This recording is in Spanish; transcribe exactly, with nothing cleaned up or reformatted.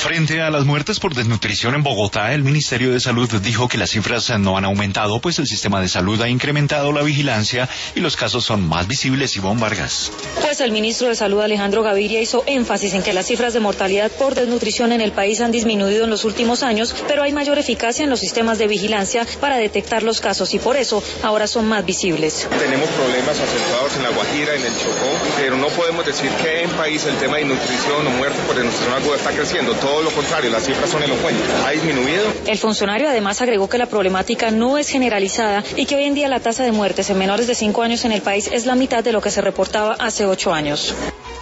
Frente a las muertes por desnutrición en Bogotá, el Ministerio de Salud dijo que las cifras no han aumentado, pues el sistema de salud ha incrementado la vigilancia y los casos son más visibles. Ivonne Vargas. Pues el ministro de Salud, Alejandro Gaviria, hizo énfasis en que las cifras de mortalidad por desnutrición en el país han disminuido en los últimos años, pero hay mayor eficacia en los sistemas de vigilancia para detectar los casos y por eso ahora son más visibles. Tenemos problemas acentuados en La Guajira, en el Chocó, pero no podemos decir que en país el tema de nutrición o muerte por desnutrición aguda está creciendo. Todo lo contrario, las cifras son elocuentes. ¿Ha disminuido? El funcionario además agregó que la problemática no es generalizada y que hoy en día la tasa de muertes en menores de cinco años en el país es la mitad de lo que se reportaba hace ocho años.